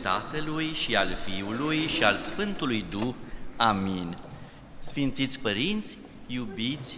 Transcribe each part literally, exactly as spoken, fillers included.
Tatălui și al Fiului și al Sfântului Duh. Amin. Sfințiți părinți, iubiți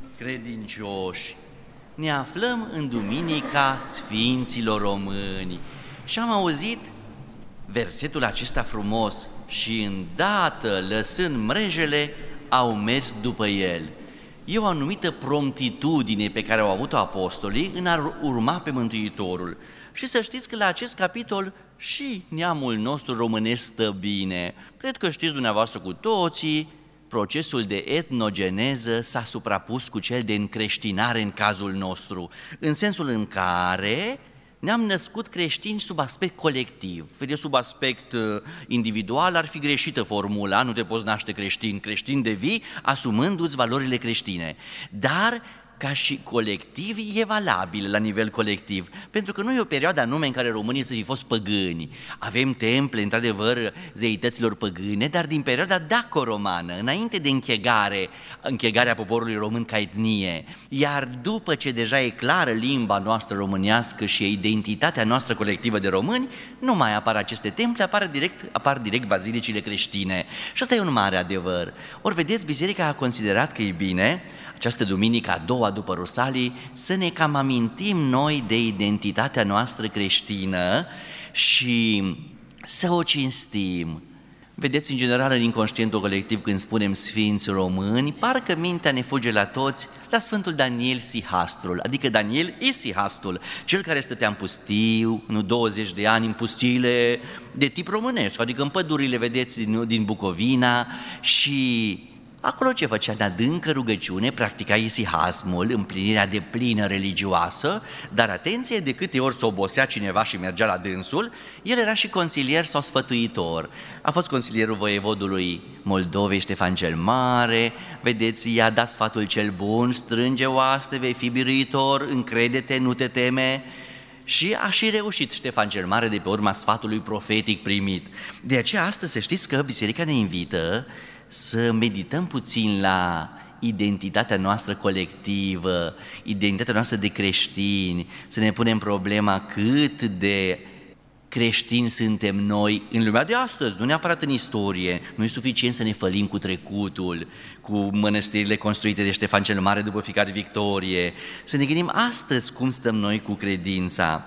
credincioși, ne aflăm în Duminica Sfinților Români și am auzit versetul acesta frumos: și îndată, lăsând mrejele, au mers după el. E o anumită promptitudine pe care au avut-o apostolii în a urma pe Mântuitorul. Și să știți că la acest capitol și neamul nostru românesc stă bine. Cred că știți dumneavoastră cu toții, procesul de etnogeneză s-a suprapus cu cel de încreștinare în cazul nostru, în sensul în care ne-am născut creștini sub aspect colectiv. Vedeți, sub aspect individual ar fi greșită formula, nu te poți naște creștin, creștin devii asumându-ți valorile creștine. Dar ca și colectiv e valabil la nivel colectiv, pentru că nu e o perioadă anume în care românii să fi fost păgâni. Avem temple, într-adevăr, zeităților păgâne, dar din perioada daco-romană, înainte de închegare, închegarea poporului român ca etnie, iar după ce deja e clară limba noastră românească și identitatea noastră colectivă de români, nu mai apar aceste temple, apar direct, apar direct bazilicile creștine. Și asta e un mare adevăr. Ori vedeți, biserica a considerat că e bine această duminică a doua după Rusalii să ne cam amintim noi de identitatea noastră creștină și să o cinstim. Vedeți, în general, în inconștientul colectiv, când spunem Sfinți Români, parcă mintea ne fuge la toți la Sfântul Daniel Sihastrul, adică Daniel Isihastul, cel care stătea în pustiu, nu douăzeci de ani, în pustiile de tip românesc, adică în pădurile, vedeți, din, din Bucovina. Și acolo ce făcea? În adâncă rugăciune, practica isihasmul, împlinirea de plină religioasă, dar atenție, de câte ori se obosea cineva și mergea la dânsul, el era și consilier sau sfătuitor. A fost consilierul voievodului Moldovei Ștefan cel Mare, vedeți, i-a dat sfatul cel bun: strânge oaste, vei fi biruitor, încrede-te, nu te teme. Și a și reușit Ștefan cel Mare de pe urma sfatului profetic primit. De aceea astăzi să știți că biserica ne invită să medităm puțin la identitatea noastră colectivă, identitatea noastră de creștini, să ne punem problema cât de creștini suntem noi în lumea de astăzi, nu neapărat în istorie. Nu e suficient să ne fălim cu trecutul, cu mănăstirile construite de Ștefan cel Mare după fiecare victorie, să ne gândim astăzi cum stăm noi cu credința.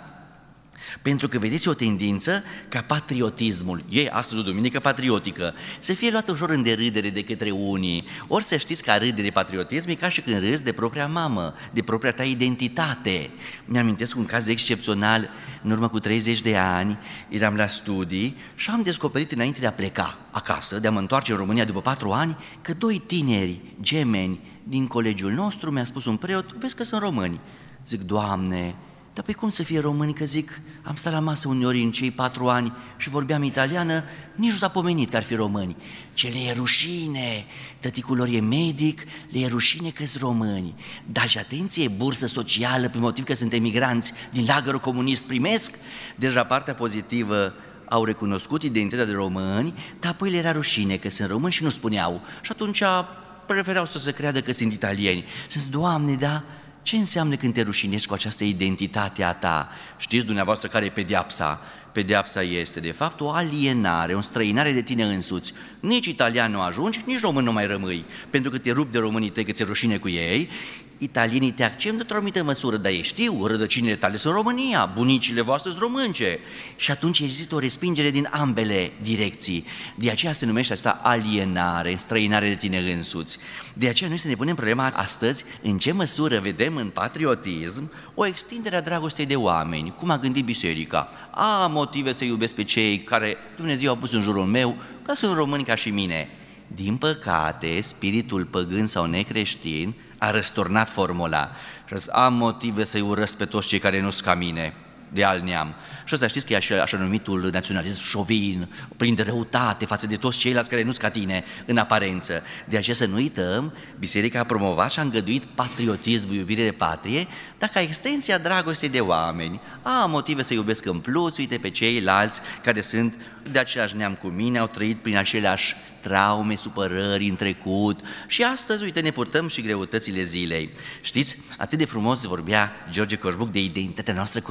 Pentru că vedeți o tendință ca patriotismul, e astăzi o duminică patriotică, să fie luată ușor în derâdere de către unii. Ori să știți că a râde de patriotism e ca și când râzi de propria mamă, de propria ta identitate. Mi-amintesc un caz excepțional, în urmă cu treizeci de ani, eram la studii și am descoperit înainte de a pleca acasă, de a mă întoarce în România după patru ani, că doi tineri gemeni din colegiul nostru, mi-a spus un preot: vezi că sunt români. Zic: Doamne, dar pe cum să fie români? Că zic, am stat la masă uneori în cei patru ani și vorbeam italiană, nici nu s-a pomenit că ar fi români. Ce le e rușine, tăticul lor e medic, le e rușine că sunt români. Dar și atenție, bursă socială pe motiv că sunt emigranți din lagărul comunist primesc. Deja partea pozitivă, au recunoscut identitatea de români, dar apoi le era rușine că sunt români și nu spuneau. Și atunci preferau să se creadă că sunt italieni. Și zic: Doamne, da, ce înseamnă când te rușinești cu această identitate a ta? Știți dumneavoastră care e pedeapsa? Pedeapsa este, de fapt, o alienare, o străinare de tine însuți. Nici italian nu ajungi, nici român nu mai rămâi, pentru că te rupi de românii tăi, că ți-e rușine cu ei. Italienii te acceptă într-o anumită măsură, dar ei știu, rădăcinile tale sunt România, bunicile voastre sunt românce. Și atunci există o respingere din ambele direcții. De aceea se numește asta alienare, străinare de tine însuți. De aceea noi să ne punem problema astăzi în ce măsură vedem în patriotism o extindere a dragostei de oameni. Cum a gândit biserica? Am motive să iubesc pe cei care Dumnezeu a pus în jurul meu, că sunt români ca și mine. Din păcate, spiritul păgân sau necreștin a răsturnat formula și a zis: am motive să-i urăsc pe toți cei care nu sunt ca mine, de alt neam. Și ăsta știți că e așa, așa numitul naționalism șovin, plin de răutate față de toți ceilalți care nu sunt ca tine în aparență. De aceea să nu uităm, biserica a promovat și a îngăduit patriotismul, iubire de patrie, dar ca extensia dragostei de oameni. Am motive să iubesc în plus, uite, pe ceilalți care sunt de același neam cu mine, au trăit prin aceleași traume, supărări în trecut și astăzi, uite, ne purtăm și greutățile zilei. Știți, atât de frumos vorbea George Coșbuc de identitatea noastră colectivă,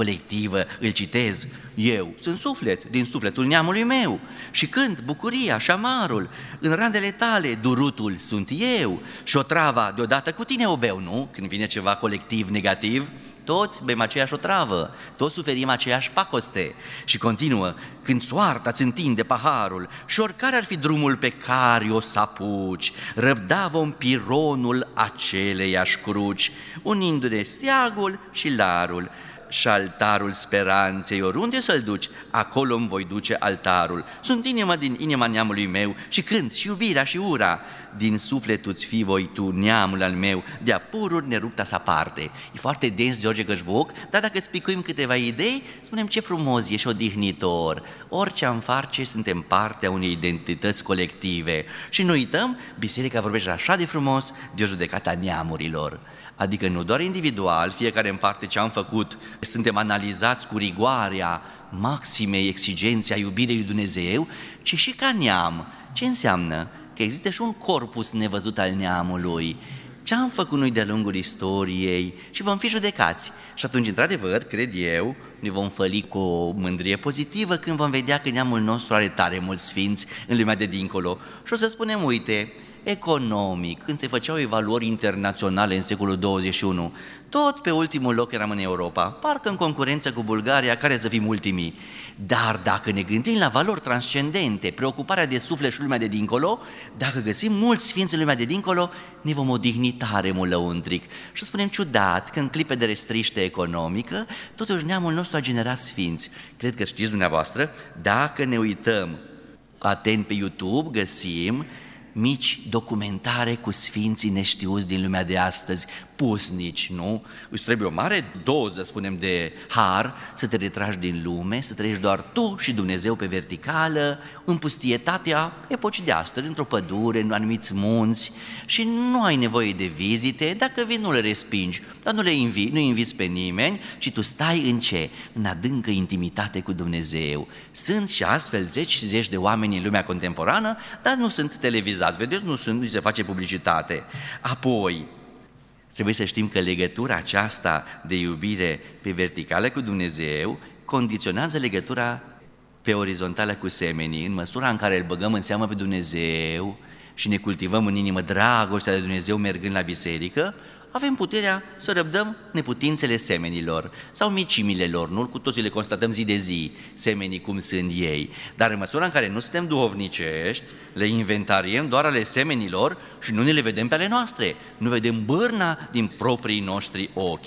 colectivă, îl citez, eu sunt suflet din sufletul neamului meu și cânt bucuria și amarul, în randele tale durutul sunt eu și o trava deodată cu tine o beau, nu? Când vine ceva colectiv negativ, toți bem aceeași otravă, toți suferim aceeași pacoste. Și continuă, când soarta îți întinde paharul și oricare ar fi drumul pe care o să apuci, răbda vom pironul aceleiași cruci, unindu-ne steagul și larul și altarul speranței, oriunde să-l duci, acolo îmi voi duce altarul. Sunt inima din inima neamului meu și cânt și iubirea și ura, din sufletul-ți fi voi tu, neamul al meu, de-a pururi nerupta sa parte. E foarte dens George Cășbuc, dar dacă îți picuim câteva idei, spunem ce frumos e și odihnitor. Orice am face, suntem partea unei identități colective. Și nu uităm, biserica vorbește așa de frumos de o judecată a neamurilor. Adică nu doar individual, fiecare în parte ce am făcut, suntem analizați cu rigoarea maximei exigențe a iubirii lui Dumnezeu, ci și ca neam. Ce înseamnă? Că există și un corpus nevăzut al neamului. Ce am făcut noi de-a lungul istoriei și vom fi judecați. Și atunci, într-adevăr, cred eu, ne vom făli cu o mândrie pozitivă când vom vedea că neamul nostru are tare mulți sfinți în lumea de dincolo. Și o să spunem, uite, economic, când se făceau evaluări internaționale în secolul douăzeci și unu, tot pe ultimul loc eram în Europa, parcă în concurență cu Bulgaria, care să fim ultimii. Dar dacă ne gândim la valori transcendente, preocuparea de suflet și lumea de dincolo, dacă găsim mulți sfinți în lumea de dincolo, ne vom odihni tare mult lăuntric. Și spunem ciudat că în clipe de restriște economică, totuși neamul nostru a generat sfinți. Cred că știți dumneavoastră, dacă ne uităm atent pe YouTube, găsim mici documentare cu sfinții neștiuți din lumea de astăzi, pusnici, nu? Îți trebuie o mare doză, spunem, de har să te retragi din lume, să trăiești doar tu și Dumnezeu pe verticală, în pustietatea epocii de astăzi, într-o pădure, în anumiți munți, și nu ai nevoie de vizite, dacă vii nu le respingi, dar nu le inviți, nu inviți pe nimeni, ci tu stai în ce? În adâncă intimitate cu Dumnezeu. Sunt și astfel zeci și zeci de oameni în lumea contemporană, dar nu sunt televizați, vedeți, nu sunt, nu se face publicitate. Apoi, trebuie să știm că legătura aceasta de iubire pe verticală cu Dumnezeu condiționează legătura pe orizontală cu semenii. În măsura în care îl băgăm în seamă pe Dumnezeu și ne cultivăm în inimă dragostea de Dumnezeu mergând la biserică, avem puterea să răbdăm neputințele semenilor sau micimile lor, nu? Cu toții le constatăm zi de zi, semenii cum sunt ei. Dar în măsura în care nu suntem duhovnicești, le inventariem doar ale semenilor și nu ne le vedem pe ale noastre. Nu vedem bârna din proprii noștri ochi.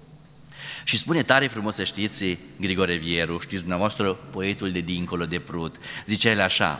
Și spune tare frumos, să știți, Grigore Vieru, știți dumneavoastră, poetul de dincolo de Prut, zicea el așa: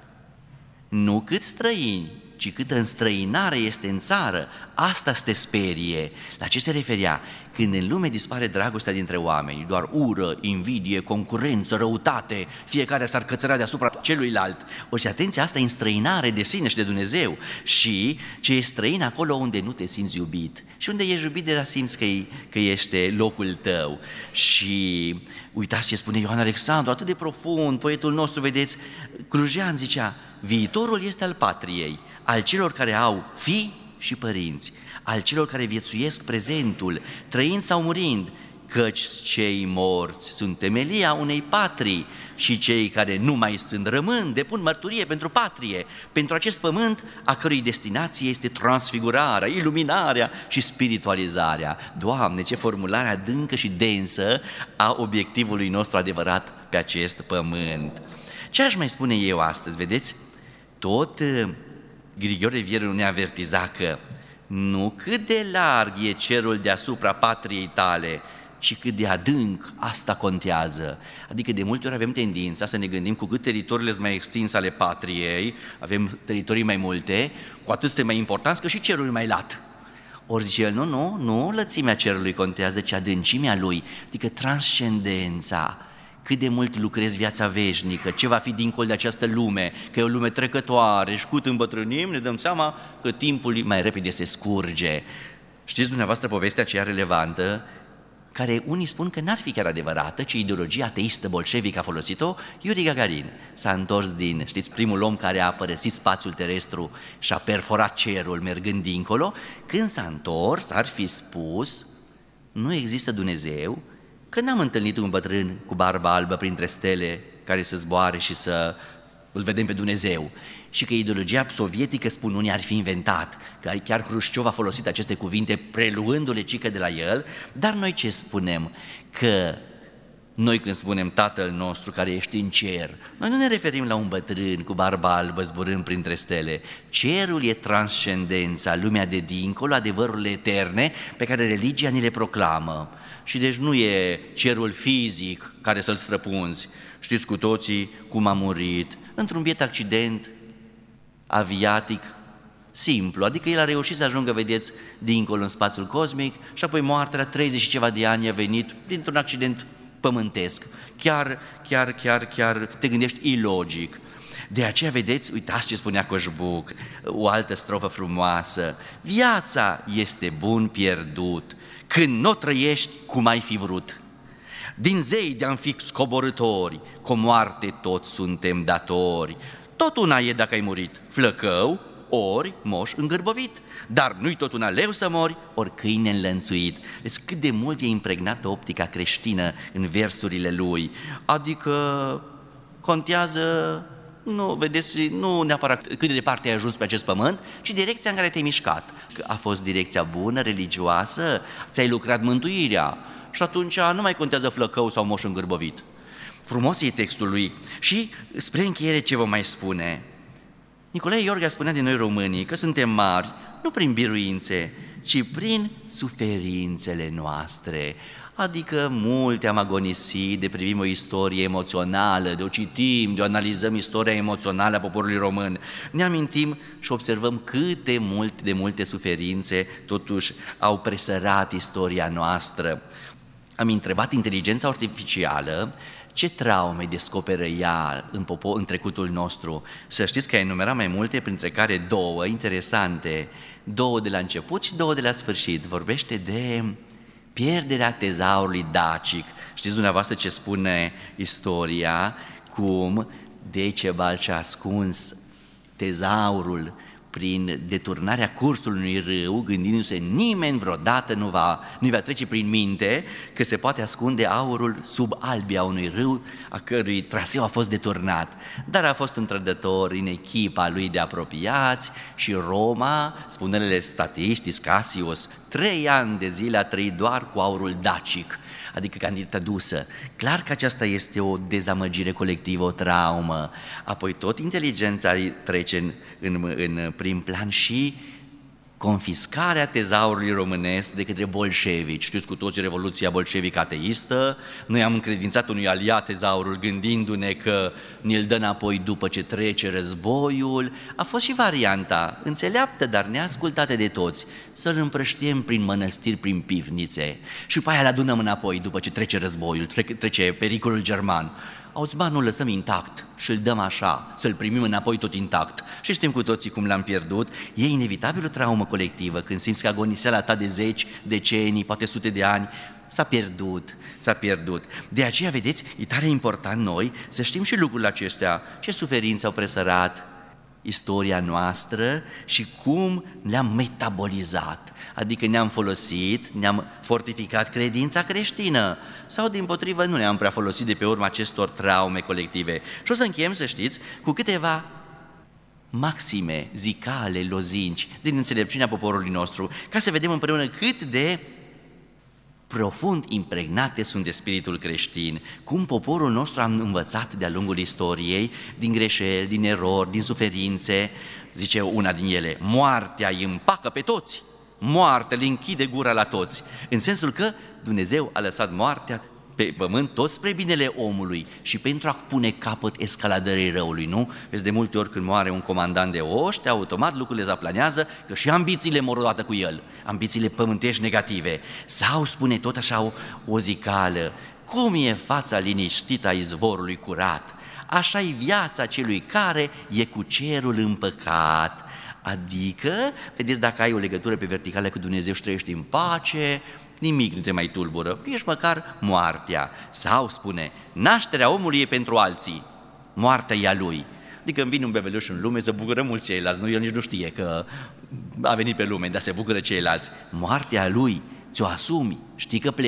nu cât străini, ci câtă înstrăinare este în țară, asta te sperie. La ce se referea? Când în lume dispare dragostea dintre oameni, doar ură, invidie, concurență, răutate, fiecare s-ar cățăra deasupra celuilalt. O, și atenție, asta e înstrăinare de sine și de Dumnezeu. Și ce e străin acolo unde nu te simți iubit. Și unde ești iubit, deja simți că, că este locul tău. Și uitați ce spune Ioan Alexandru, atât de profund, poetul nostru, vedeți, Clujean zicea: viitorul este al patriei, al celor care au fii și părinți, al celor care viețuiesc prezentul, trăind sau murind, căci cei morți sunt temelia unei patrii și cei care nu mai sunt rămân, depun mărturie pentru patrie, pentru acest pământ a cărui destinație este transfigurarea, iluminarea și spiritualizarea. Doamne, ce formulare adâncă și densă a obiectivului nostru adevărat pe acest pământ! Ce aș mai spune eu astăzi, vedeți? Tot Grigore Vieru ne avertiza că nu cât de larg e cerul deasupra patriei tale, ci cât de adânc, asta contează. Adică de multe ori avem tendința să ne gândim cu cât teritoriile sunt mai extinse ale patriei, avem teritorii mai multe, cu atât suntem mai importanți că și cerul e mai lat. Ori zice el, nu, nu, nu lățimea cerului contează, ci adâncimea lui, adică transcendența. Cât de mult lucrezi viața veșnică, ce va fi dincolo de această lume, că e o lume trecătoare și cât îmbătrânim, ne dăm seama că timpul mai repede se scurge. Știți dumneavoastră povestea aceea relevantă, care unii spun că n-ar fi chiar adevărată, ci ideologia ateistă bolșevică a folosit-o? Iuri Gagarin s-a întors din, știți, primul om care a părăsit spațiul terestru și a perforat cerul mergând dincolo. Când s-a întors, ar fi spus: nu există Dumnezeu, că n-am întâlnit un bătrân cu barbă albă printre stele care să zboare și să îl vedem pe Dumnezeu. Și că ideologia sovietică, spun unii, ar fi inventat, că chiar Hrușciov a folosit aceste cuvinte preluându-le cică de la el, dar noi ce spunem? Că noi când spunem Tatăl nostru care ești în cer, noi nu ne referim la un bătrân cu barba albă zburând printre stele. Cerul e transcendența, lumea de dincolo, adevărurile eterne pe care religia ni le proclamă. Și deci nu e cerul fizic care să-l străpunzi. Știți cu toții cum a murit, într-un biet accident aviatic simplu, adică el a reușit să ajungă, vedeți, dincolo în spațiul cosmic și apoi moartea la treizeci și ceva de ani a venit dintr-un accident pământesc. Chiar, chiar, chiar, chiar te gândești ilogic. De aceea, vedeți, uitați ce spunea Coșbuc, o altă strofă frumoasă: viața este bun pierdut când n-o trăiești cum ai fi vrut. Din zei de-am fi scoborâtori, cu moarte toți suntem datori. Tot una e dacă ai murit, flăcău, ori moș îngârbovit, dar nu-i tot una leu să mori, ori câine înlănțuit. Deci cât de mult e impregnată optica creștină în versurile lui, adică contează, nu, vedeți, nu neapărat cât de departe ai ajuns pe acest pământ, ci direcția în care te-ai mișcat. Că a fost direcția bună, religioasă, ți-ai lucrat mântuirea și atunci nu mai contează flăcău sau moș îngârbovit. Frumos e textul lui. Și spre încheiere ce vă mai spune? Nicolae Iorga spunea de noi românii că suntem mari, nu prin biruințe, ci prin suferințele noastre. Adică multe am agonisit de privim o istorie emoțională, de o citim, de o analizăm istoria emoțională a poporului român. Ne amintim și observăm cât de mult, de multe suferințe totuși au presărat istoria noastră. Am întrebat inteligența artificială ce traume descoperă ea în, popo- în trecutul nostru. Să știți că a enumerat mai multe, printre care două interesante, două de la început și două de la sfârșit. Vorbește de pierderea tezaurului dacic. Știți dumneavoastră ce spune istoria, cum Decebal și-a ascuns tezaurul prin deturnarea cursului unui râu, gândindu-se nimeni vreodată nu va, nu va trece prin minte că se poate ascunde aurul sub albia unui râu, a cărui traseu a fost deturnat. Dar a fost un trădător în echipa lui de apropiați și Roma, spune statiștii Cassius, trei ani de zile a trăit doar cu aurul dacic, adică cantitatea dusă. Clar că aceasta este o dezamăgire colectivă, o traumă. Apoi tot inteligența trece în, în, în prim plan și confiscarea tezaurului românesc de către bolșevici. Știți cu toții revoluția bolșevică ateistă, noi am încredințat unui aliat tezaurul gândindu-ne că ne-l dă înapoi după ce trece războiul. A fost și varianta, înțeleaptă, dar neascultată de toți, să-l împrăștiem prin mănăstiri, prin pivnițe și pe aia îl adunăm înapoi după ce trece războiul, trece pericolul german. Auzi, ba, nu lăsăm intact și îl dăm așa, să-l primim înapoi tot intact. Și știm cu toții cum l-am pierdut. E inevitabil o traumă colectivă, când simți că agoniseala ta de zeci, decenii, poate sute de ani, s-a pierdut, s-a pierdut. De aceea, vedeți, e tare important noi să știm și lucrurile acestea, ce suferințe au presărat istoria noastră și cum le-am metabolizat, adică ne-am folosit, ne-am fortificat credința creștină sau dimpotrivă nu ne-am prea folosit de pe urma acestor traume colective. Și o să încheiem, să știți, cu câteva maxime, zicale, lozinci din înțelepciunea poporului nostru, ca să vedem împreună cât de profund impregnate sunt de spiritul creștin, cum poporul nostru a învățat de-a lungul istoriei, din greșeli, din erori, din suferințe. Zice una din ele, moartea îi împacă pe toți, moartea le închide gura la toți, în sensul că Dumnezeu a lăsat moartea pe pământ tot spre binele omului și pentru a pune capăt escaladării răului, nu? Vezi, de multe ori când moare un comandant de oști, automat lucrurile zaplanează, că și ambițiile mor odată cu el, ambițiile pământești negative. Sau spune tot așa o, o zicală, cum e fața liniștită a izvorului curat, așa-i viața celui care e cu cerul împăcat. Adică, vedeți, dacă ai o legătură pe verticală cu Dumnezeu și trăiești în pace, nimic nu te mai tulbură, nici măcar moartea. Sau spune, nașterea omului e pentru alții, moartea e a lui. Adică îmi vine un bebeluș în lume, să bucură mulți ceilalți, nu, el nici nu știe că a venit pe lume, dar se bucură ceilalți. Moartea lui, ți-o asumi, știi că pleci,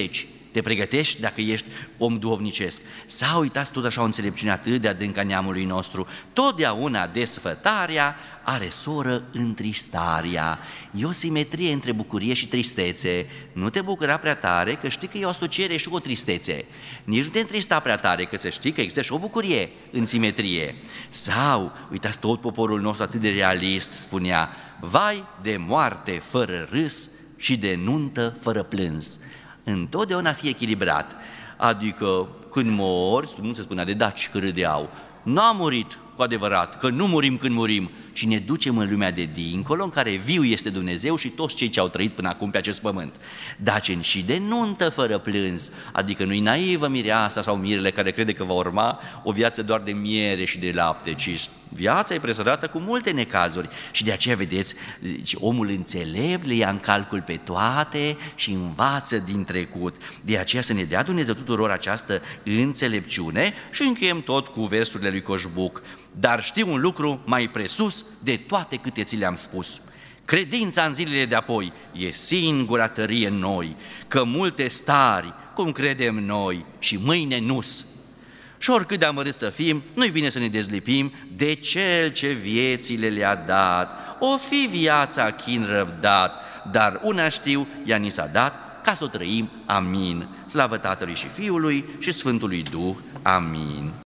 te pregătești dacă ești om duhovnicesc. Sau uitați tot așa o înțelepciune atât de adâncă a neamului nostru, totdeauna desfătarea are soră întristarea. E o simetrie între bucurie și tristețe. Nu te bucura prea tare că știi că e o asociere și cu o tristețe. Nici nu te întrista prea tare că să știi că există și o bucurie în simetrie. Sau, uitați, tot poporul nostru atât de realist spunea: vai de moarte fără râs și de nuntă fără plâns. Întotdeauna fi echilibrat. Adică când mori, nu se spunea de daci că râdeau, n-a murit cu adevărat, că nu murim când murim, ci ne ducem în lumea de dincolo, în care viu este Dumnezeu și toți cei ce au trăit până acum pe acest pământ. Dacen și de nuntă fără plâns, adică nu-i naivă mireasa sau mirele care crede că va urma o viață doar de miere și de lapte, ci viața e presărată cu multe necazuri și de aceea, vedeți, omul înțelept le ia în calcul pe toate și învață din trecut. De aceea să ne dea Dumnezeu tuturor această înțelepciune și încheiem tot cu versurile lui Coșbuc. Dar știu un lucru mai presus de toate câte ți le-am spus. Credința în zilele de apoi e singura tărie în noi, că multe stari, cum credem noi, și mâine nu-s. Și oricât de amărât să fim, nu-i bine să ne dezlipim de Cel ce viețile le-a dat. O fi viața chin răbdat, dar una știu, ea ni s-a dat, ca să o trăim. Amin. Slavă Tatălui și Fiului și Sfântului Duh. Amin.